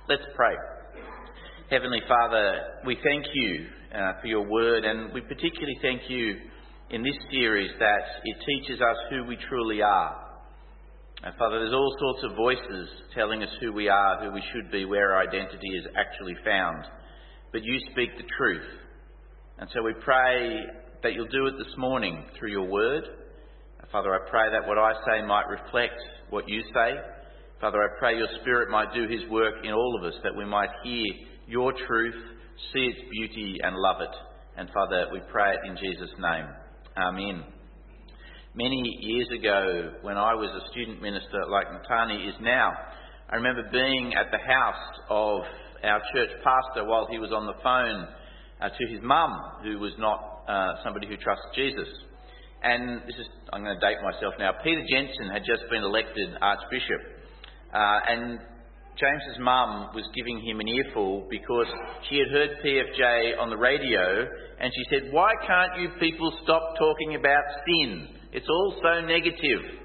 Let's pray. Heavenly Father, we thank you for your word, and we particularly thank you in this series that it teaches us who we truly are. And Father, there's all sorts of voices telling us who we are, who we should be, where our identity is actually found. But you speak the truth. And so we pray that you'll do it this morning through your word. Father, I pray that what I say might reflect what you say. Father, I pray your Spirit might do his work in all of us, that we might hear your truth, see its beauty and love it. And Father, we pray it in Jesus' name. Amen. Many years ago, when I was a student minister like Matani is now, I remember being at the house of our church pastor while he was on the phone to his mum, who was not somebody who trusts Jesus. And I'm going to date myself now. Peter Jensen had just been elected Archbishop. And James's mum was giving him an earful because she had heard PFJ on the radio, and she said, "Why can't you people stop talking about sin? It's all so negative."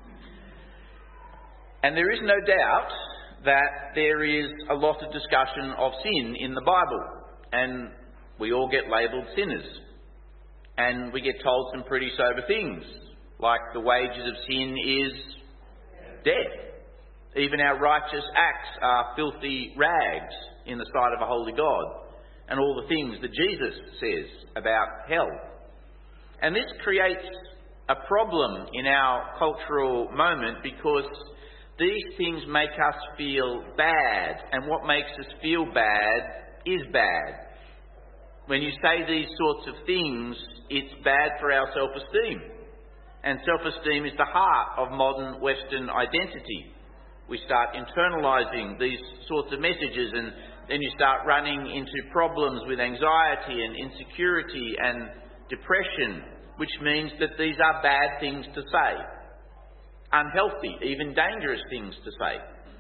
And there is no doubt that there is a lot of discussion of sin in the Bible, and we all get labelled sinners. And we get told some pretty sober things, like the wages of sin is death. Even our righteous acts are filthy rags in the sight of a holy God, and all the things that Jesus says about hell. And this creates a problem in our cultural moment because these things make us feel bad, and what makes us feel bad is bad. When you say these sorts of things, it's bad for our self-esteem. And self-esteem is the heart of modern Western identity. We start internalising these sorts of messages, and then you start running into problems with anxiety and insecurity and depression, which means that these are bad things to say. Unhealthy, even dangerous things to say.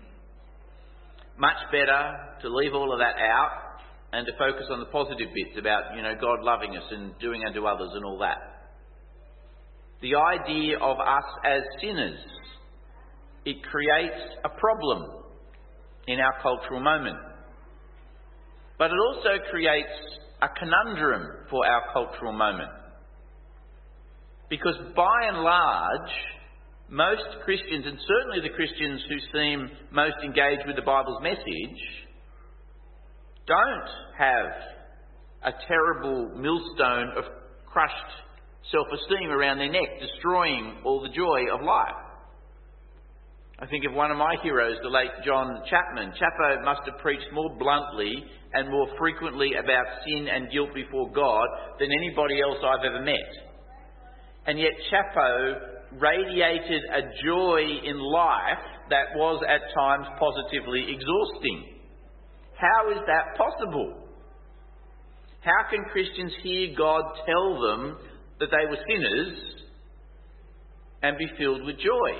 Much better to leave all of that out and to focus on the positive bits about, God loving us and doing unto others and all that. The idea of us as sinners, it creates a problem in our cultural moment. But it also creates a conundrum for our cultural moment. Because by and large, most Christians, and certainly the Christians who seem most engaged with the Bible's message, don't have a terrible millstone of crushed self-esteem around their neck, destroying all the joy of life. I think of one of my heroes, the late John Chapman. Chapo must have preached more bluntly and more frequently about sin and guilt before God than anybody else I've ever met. And yet Chapo radiated a joy in life that was at times positively exhausting. How is that possible? How can Christians hear God tell them that they were sinners and be filled with joy?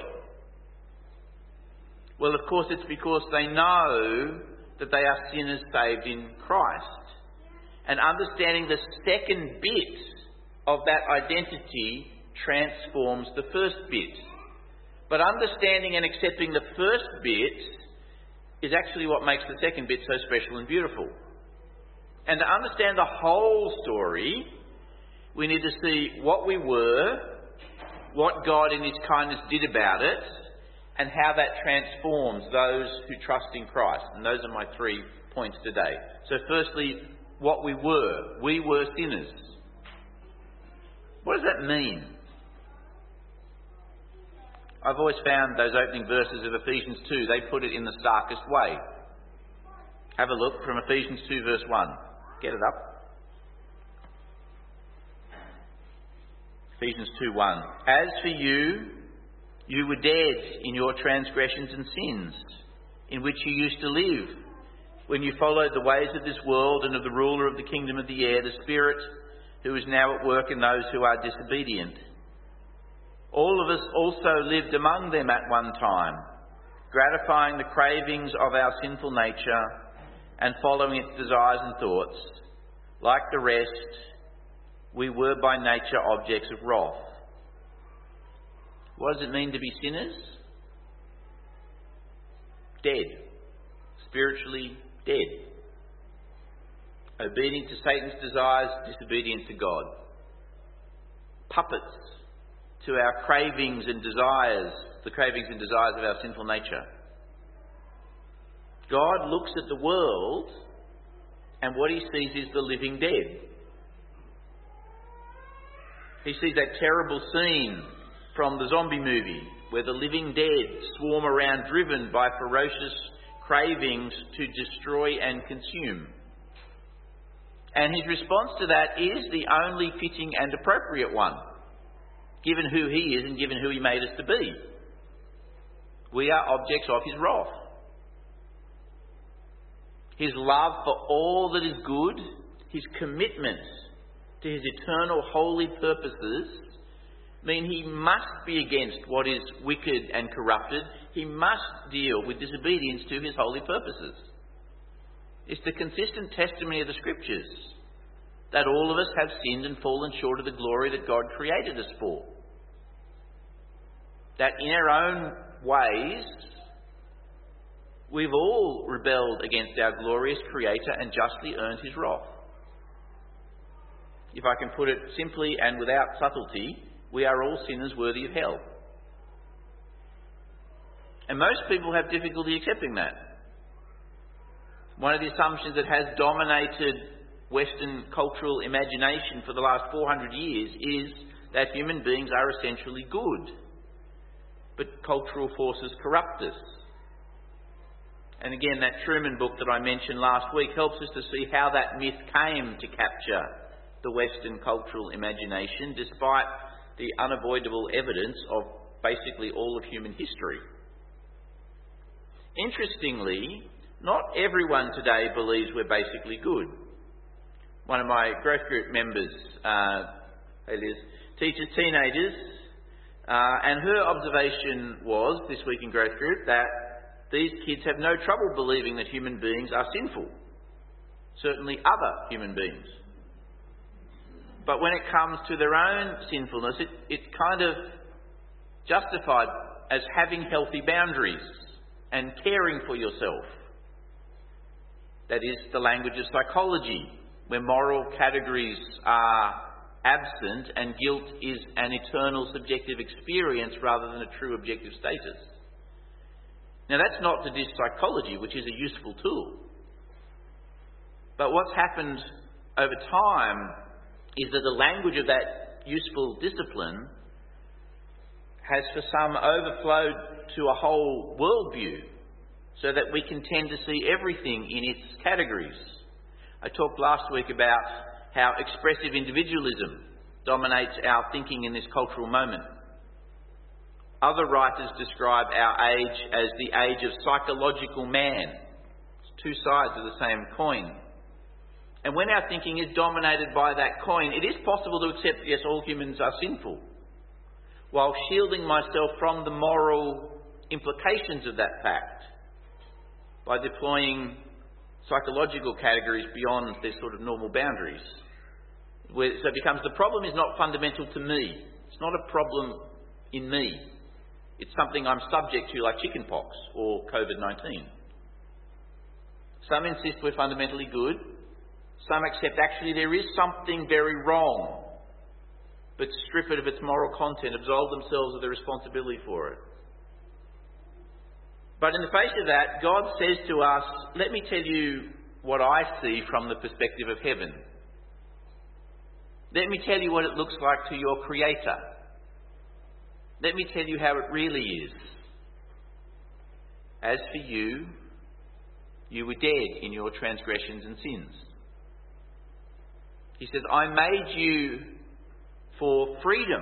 Well, of course, it's because they know that they are sinners saved in Christ. And understanding the second bit of that identity transforms the first bit. But understanding and accepting the first bit is actually what makes the second bit so special and beautiful. And to understand the whole story, we need to see what we were, what God in his kindness did about it, and how that transforms those who trust in Christ. And those are my 3 points today. So firstly, what we were. We were sinners. What does that mean? I've always found those opening verses of Ephesians 2, they put it in the starkest way. Have a look from Ephesians 2 verse 1. Get it up. Ephesians 2:1. As for you, you were dead in your transgressions and sins, in which you used to live, when you followed the ways of this world and of the ruler of the kingdom of the air, the Spirit, who is now at work in those who are disobedient. All of us also lived among them at one time, gratifying the cravings of our sinful nature and following its desires and thoughts. Like the rest, we were by nature objects of wrath. What does it mean to be sinners? Dead. spiritually dead. Obedient to Satan's desires, disobedient to God. Puppets to our cravings and desires, the cravings and desires of our sinful nature. God looks at the world and what he sees is the living dead. He sees that terrible scene from the zombie movie where the living dead swarm around driven by ferocious cravings to destroy and consume. And his response to that is the only fitting and appropriate one, given who he is and given who he made us to be. We are objects of his wrath. His love for all that is good, his commitment to his eternal holy purposes, mean he must be against what is wicked and corrupted. He must deal with disobedience to his holy purposes. It's the consistent testimony of the Scriptures that all of us have sinned and fallen short of the glory that God created us for. That in our own ways, we've all rebelled against our glorious Creator and justly earned his wrath. If I can put it simply and without subtlety, we are all sinners worthy of hell. And most people have difficulty accepting that. One of the assumptions that has dominated Western cultural imagination for the last 400 years is that human beings are essentially good. But cultural forces corrupt us. And again, that Truman book that I mentioned last week helps us to see how that myth came to capture the Western cultural imagination, despite the unavoidable evidence of basically all of human history. Interestingly, not everyone today believes we're basically good. One of my growth group members, hey Liz, teaches teenagers, and her observation was, this week in growth group, that these kids have no trouble believing that human beings are sinful. Certainly other human beings. But when it comes to their own sinfulness, it's kind of justified as having healthy boundaries and caring for yourself. That is the language of psychology, where moral categories are absent and guilt is an eternal subjective experience rather than a true objective status. Now that's not to diss psychology, which is a useful tool. But what's happened over time is that the language of that useful discipline has for some overflowed to a whole worldview, so that we can tend to see everything in its categories. I talked last week about how expressive individualism dominates our thinking in this cultural moment. Other writers describe our age as the age of psychological man. It's two sides of the same coin. And when our thinking is dominated by that coin, it is possible to accept, yes, all humans are sinful, while shielding myself from the moral implications of that fact by deploying psychological categories beyond their sort of normal boundaries. So it becomes the problem is not fundamental to me. It's not a problem in me. It's something I'm subject to, like chickenpox or COVID-19. Some insist we're fundamentally good. Some accept actually there is something very wrong, but strip it of its moral content, absolve themselves of the responsibility for it. But in the face of that, God says to us, let me tell you what I see from the perspective of heaven. Let me tell you what it looks like to your Creator. Let me tell you how it really is. As for you, you were dead in your transgressions and sins. He says, I made you for freedom.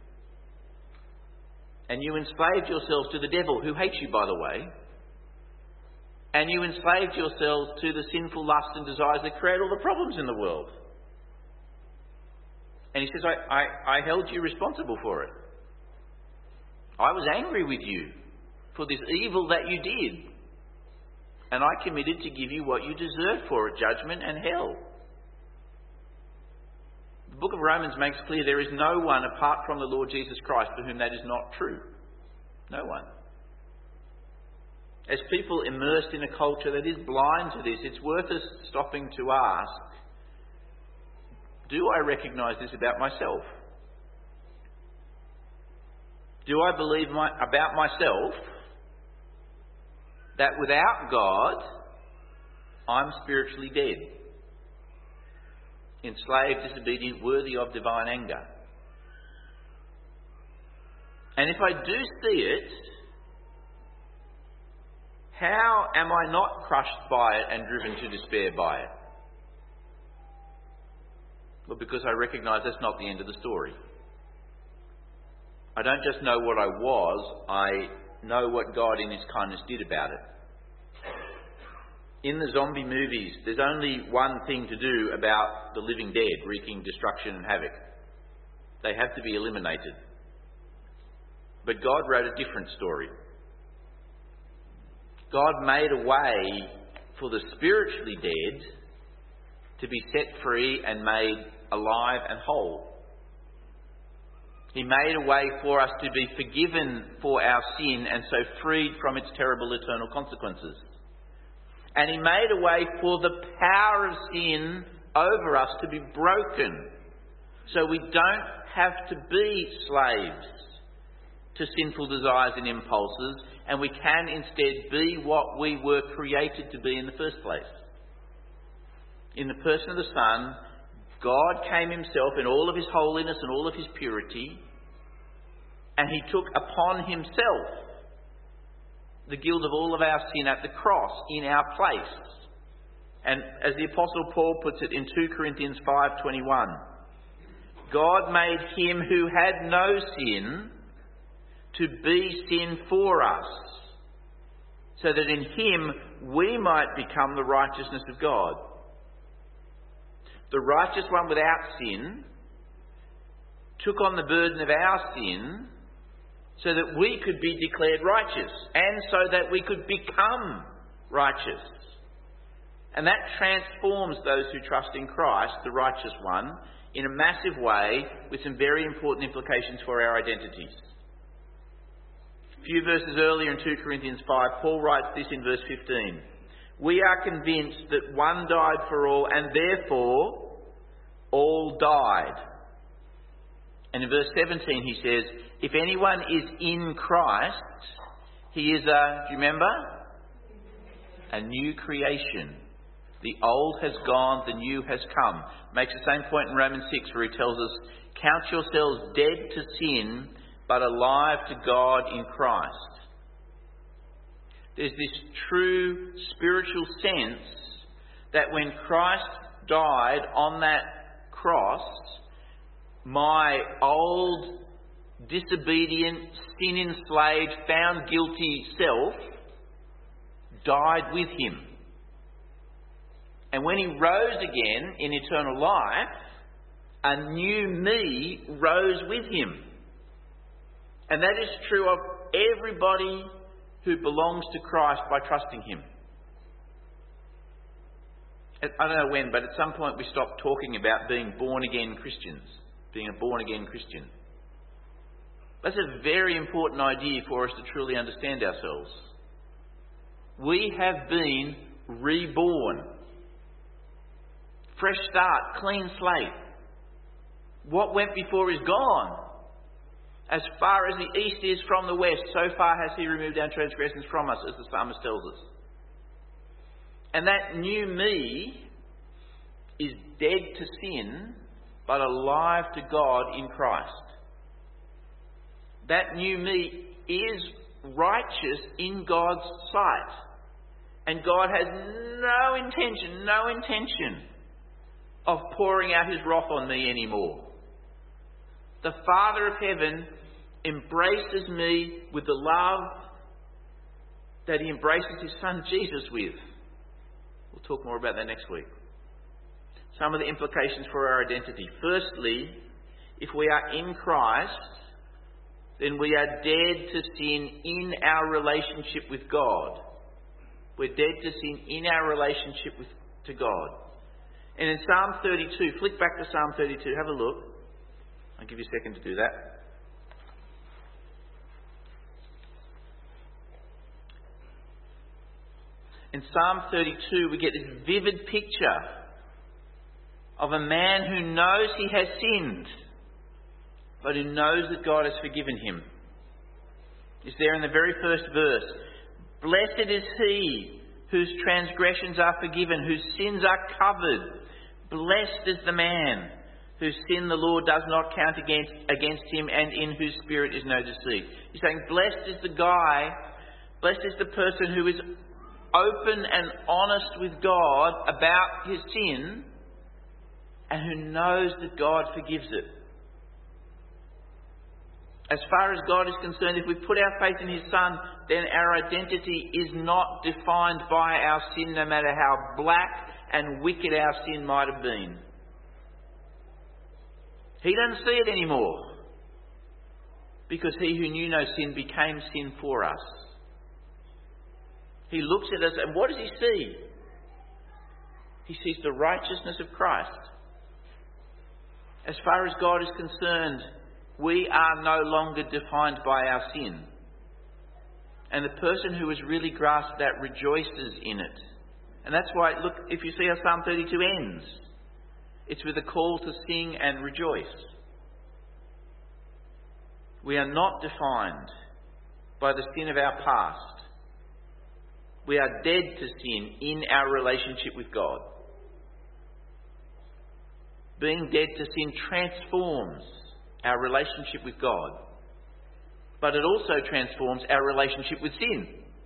And you enslaved yourselves to the devil, who hates you, by the way. And you enslaved yourselves to the sinful lusts and desires that create all the problems in the world. And he says, I held you responsible for it. I was angry with you for this evil that you did. And I committed to give you what you deserved for it, judgment and hell. The book of Romans makes clear there is no one apart from the Lord Jesus Christ for whom that is not true. No one. As people immersed in a culture that is blind to this, it's worth us stopping to ask, do I recognise this about myself? Do I believe about myself that without God, I'm spiritually dead, enslaved, disobedient, worthy of divine anger? And if I do see it, how am I not crushed by it and driven to despair by it? Well, because I recognise that's not the end of the story. I don't just know what I was, I know what God in His kindness did about it. In the zombie movies, there's only one thing to do about the living dead wreaking destruction and havoc. They have to be eliminated. But God wrote a different story. God made a way for the spiritually dead to be set free and made alive and whole. He made a way for us to be forgiven for our sin and so freed from its terrible eternal consequences. And He made a way for the power of sin over us to be broken, so we don't have to be slaves to sinful desires and impulses, and we can instead be what we were created to be in the first place. In the person of the Son, God came Himself in all of His holiness and all of His purity, and He took upon Himself the guilt of all of our sin at the cross in our place. And as the Apostle Paul puts it in 2 Corinthians 5:21, God made Him who had no sin to be sin for us, so that in Him we might become the righteousness of God. The righteous one without sin took on the burden of our sin so that we could be declared righteous and so that we could become righteous. And that transforms those who trust in Christ, the righteous one, in a massive way with some very important implications for our identities. A few verses earlier in 2 Corinthians 5, Paul writes this in verse 15. We are convinced that one died for all, and therefore all died. And in verse 17 he says, if anyone is in Christ, he is do you remember? A new creation. The old has gone, the new has come. Makes the same point in Romans 6 where he tells us, count yourselves dead to sin, but alive to God in Christ. There's this true spiritual sense that when Christ died on that cross, my old, disobedient, sin-enslaved, found guilty self died with Him. And when He rose again in eternal life, a new me rose with Him. And that is true of everybody who belongs to Christ by trusting Him. I don't know when, but at some point we stopped talking about being born-again Christians, being a born-again Christian. That's a very important idea for us to truly understand ourselves. We have been reborn. Fresh start, clean slate. What went before is gone. As far as the east is from the west, so far has He removed our transgressions from us, as the psalmist tells us. And that new me is dead to sin, but alive to God in Christ. That new me is righteous in God's sight. And God has no intention of pouring out His wrath on me anymore. The Father of heaven embraces me with the love that He embraces His Son Jesus with. We'll talk more about that next week. Some of the implications for our identity. Firstly, if we are in Christ, then we are dead to sin in our relationship with God. We're dead to sin in our relationship to God. And in Psalm 32, flick back to Psalm 32, have a look. I'll give you a second to do that. In Psalm 32, we get this vivid picture of a man who knows he has sinned, but who knows that God has forgiven him. It's there in the very first verse. Blessed is he whose transgressions are forgiven, whose sins are covered. Blessed is the man whose sin the Lord does not count against him, and in whose spirit is no deceit. He's saying, blessed is the guy, blessed is the person who is open and honest with God about his sin, and who knows that God forgives it. As far as God is concerned, if we put our faith in His Son, then our identity is not defined by our sin, no matter how black and wicked our sin might have been. He doesn't see it anymore, because He who knew no sin became sin for us. He looks at us, and what does He see? He sees the righteousness of Christ. As far as God is concerned, we are no longer defined by our sin. And the person who has really grasped that rejoices in it. And that's why, look, if you see how Psalm 32 ends, it's with a call to sing and rejoice. We are not defined by the sin of our past. We are dead to sin in our relationship with God. Being dead to sin transforms our relationship with God, but it also transforms our relationship with sin.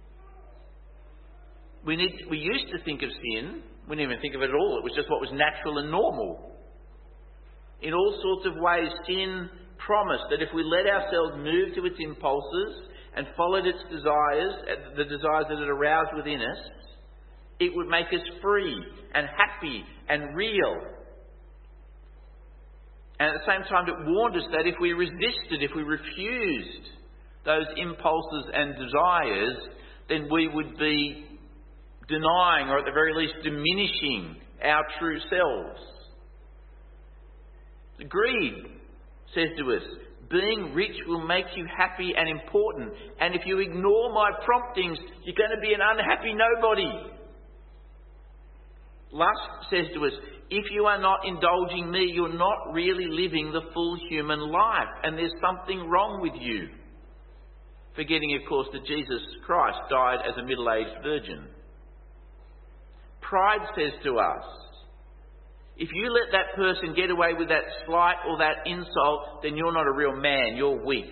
We used to think of sin, we didn't even think of it at all, it was just what was natural and normal. In all sorts of ways, sin promised that if we let ourselves move to its impulses and followed its desires, the desires that it aroused within us, it would make us free and happy and real. And at the same time, it warned us that if we resisted, if we refused those impulses and desires, then we would be denying, or at the very least diminishing, our true selves. Greed says to us, being rich will make you happy and important, and if you ignore my promptings, you're going to be an unhappy nobody. Lust says to us, if you are not indulging me, you're not really living the full human life, and there's something wrong with you. Forgetting, of course, that Jesus Christ died as a middle-aged virgin. Pride says to us, if you let that person get away with that slight or that insult, then you're not a real man, you're weak.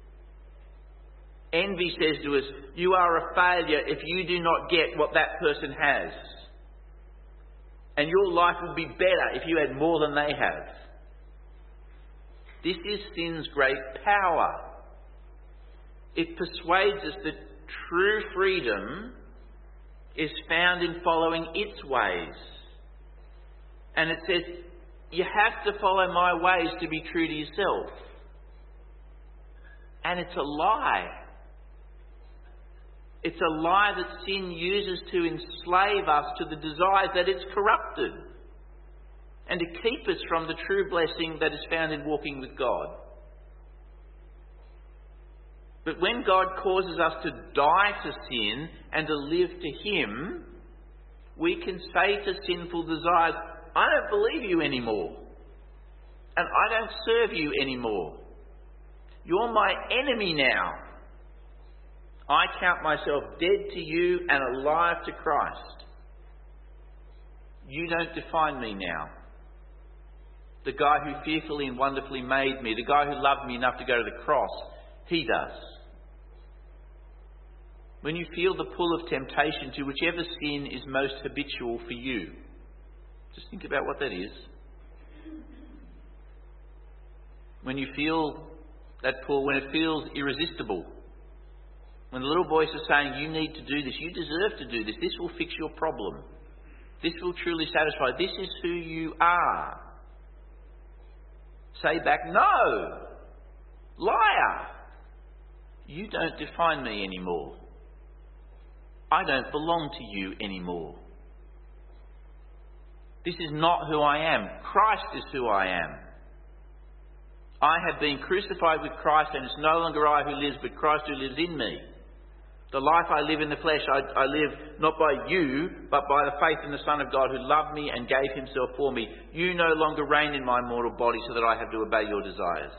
Envy says to us, you are a failure if you do not get what that person has. And your life would be better if you had more than they have. This is sin's great power. It persuades us that true freedom is found in following its ways. And it says, you have to follow my ways to be true to yourself. And it's a lie. It's a lie that sin uses to enslave us to the desires that it's corrupted, and to keep us from the true blessing that is found in walking with God. But when God causes us to die to sin and to live to Him, we can say to sinful desires, I don't believe you anymore, and I don't serve you anymore. You're my enemy now. I count myself dead to you and alive to Christ. You don't define me now. The guy who fearfully and wonderfully made me, the guy who loved me enough to go to the cross, He does. When you feel the pull of temptation to whichever sin is most habitual for you, just think about what that is. When you feel that pull, when it feels irresistible, when the little voice is saying, you need to do this, you deserve to do this, this will fix your problem, this will truly satisfy, this is who you are. Say back, no, liar, you don't define me anymore. I don't belong to you anymore. This is not who I am. Christ is who I am. I have been crucified with Christ, and it's no longer I who lives, but Christ who lives in me. The life I live in the flesh, I live not by you, but by the faith in the Son of God who loved me and gave himself for me. You no longer reign in my mortal body so that I have to obey your desires.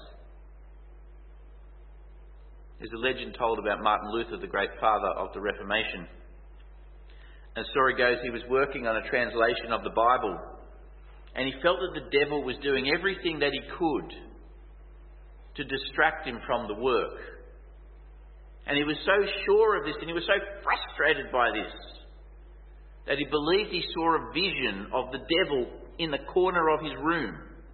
There's a legend told about Martin Luther, the great father of the Reformation. And the story goes he was working on a translation of the Bible, and he felt that the devil was doing everything that he could to distract him from the work. And he was so sure of this, and he was so frustrated by this, that he believed he saw a vision of the devil in the corner of his room.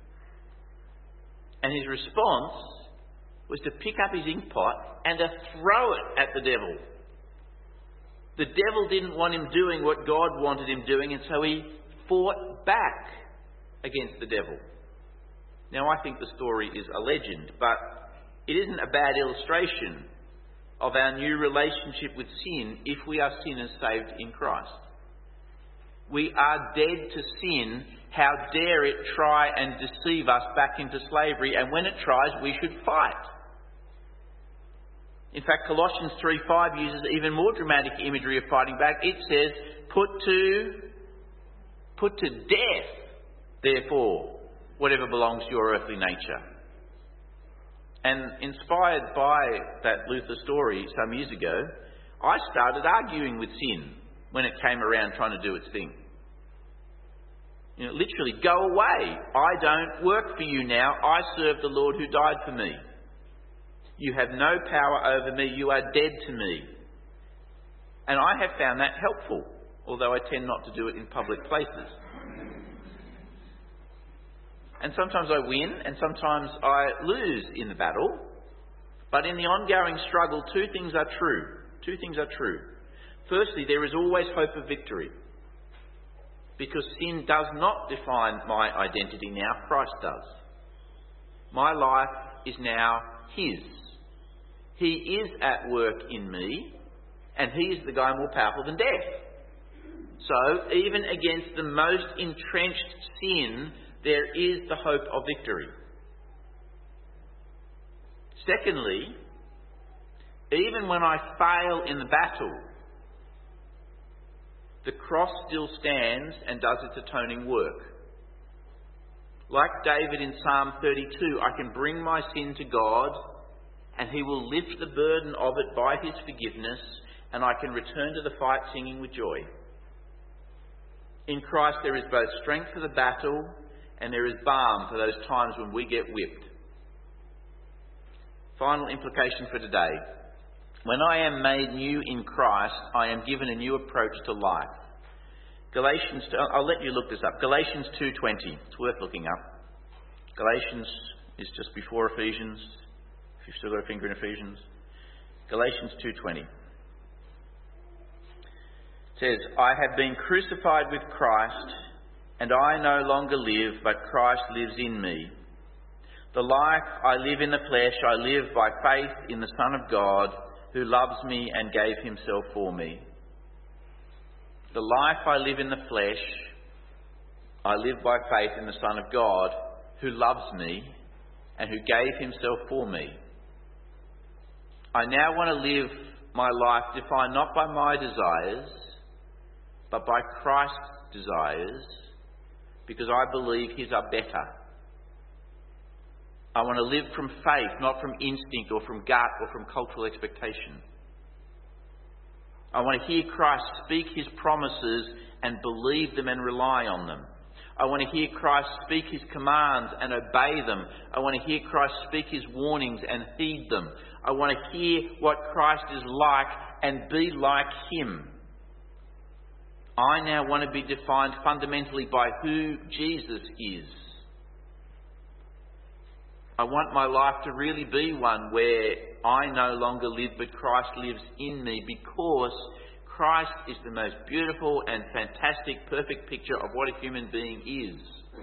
And his response was to pick up his ink pot and to throw it at the devil. The devil didn't want him doing what God wanted him doing, and so he fought back against the devil. Now, I think the story is a legend, but it isn't a bad illustration of our new relationship with sin if we are sinners saved in Christ. We are dead to sin. How dare it try and deceive us back into slavery? And when it tries, we should fight. In fact, Colossians 3:5 uses even more dramatic imagery of fighting back. It says, put to death, therefore, whatever belongs to your earthly nature. And inspired by that Luther story some years ago, I started arguing with sin when it came around trying to do its thing. Literally, go away. I don't work for you now. I serve the Lord who died for me. You have no power over me. You are dead to me. And I have found that helpful, although I tend not to do it in public places. And sometimes I win, and sometimes I lose in the battle. But in the ongoing struggle, two things are true. Firstly, there is always hope of victory. Because sin does not define my identity now, Christ does. My life is now his. He is at work in me, and he is the guy more powerful than death. So, even against the most entrenched sin, there is the hope of victory. Secondly, even when I fail in the battle, the cross still stands and does its atoning work. Like David in Psalm 32, I can bring my sin to God, and he will lift the burden of it by his forgiveness, and I can return to the fight singing with joy. In Christ there is both strength for the battle, and there is balm for those times when we get whipped. Final implication for today. When I am made new in Christ, I am given a new approach to life. I'll let you look this up. Galatians 2:20. It's worth looking up. Galatians is just before Ephesians. If you've still got a finger in Ephesians. Galatians 2:20. It says, I have been crucified with Christ, and I no longer live, but Christ lives in me. The life I live in the flesh, I live by faith in the Son of God, who loves me and gave himself for me. The life I live in the flesh, I live by faith in the Son of God, who loves me and who gave himself for me. I now want to live my life defined not by my desires, but by Christ's desires, because I believe his are better. I want to live from faith, not from instinct or from gut or from cultural expectation. I want to hear Christ speak his promises and believe them and rely on them. I want to hear Christ speak his commands and obey them. I want to hear Christ speak his warnings and heed them. I want to hear what Christ is like and be like him. I now want to be defined fundamentally by who Jesus is. I want my life to really be one where I no longer live, but Christ lives in me, because Christ is the most beautiful and fantastic, perfect picture of what a human being is.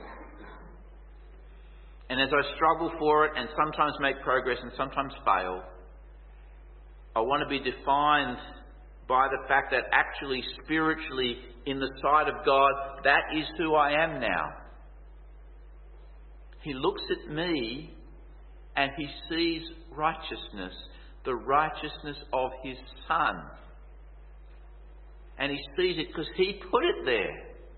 And as I struggle for it and sometimes make progress and sometimes fail, I want to be defined by the fact that actually, spiritually, in the sight of God, that is who I am now. He looks at me and he sees righteousness, the righteousness of his Son. And he sees it because he put it there.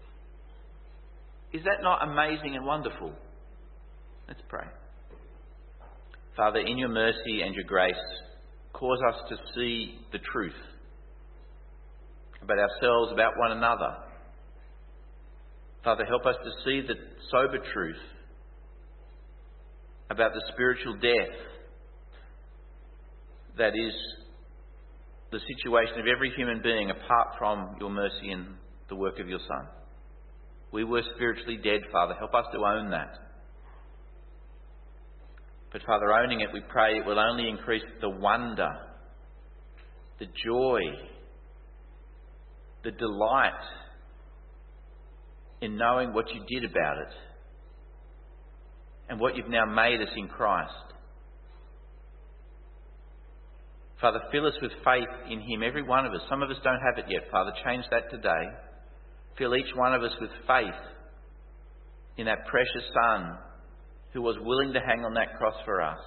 Is that not amazing and wonderful? Let's pray. Father, in your mercy and your grace, cause us to see the truth about ourselves, about one another. Father, help us to see the sober truth about the spiritual death that is the situation of every human being apart from your mercy and the work of your Son. We were spiritually dead, Father. Help us to own that. But Father, owning it, we pray it will only increase the wonder, the joy, the delight in knowing what you did about it and what you've now made us in Christ. Father, fill us with faith in him, every one of us. Some of us don't have it yet, Father. Change that today. Fill each one of us with faith in that precious Son who was willing to hang on that cross for us.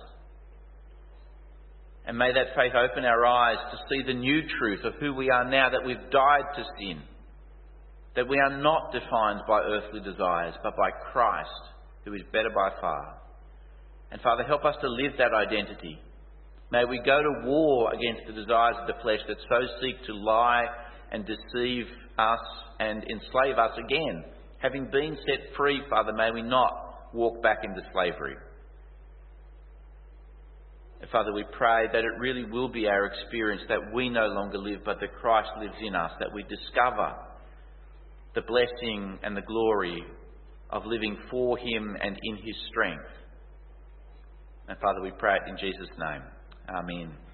And may that faith open our eyes to see the new truth of who we are now, that we've died to sin, that we are not defined by earthly desires, but by Christ, who is better by far. And Father, help us to live that identity. May we go to war against the desires of the flesh that so seek to lie and deceive us and enslave us again. Having been set free, Father, may we not walk back into slavery. And Father, we pray that it really will be our experience that we no longer live, but that Christ lives in us, that we discover the blessing and the glory of living for him and in his strength. And Father, we pray it in Jesus' name. Amen.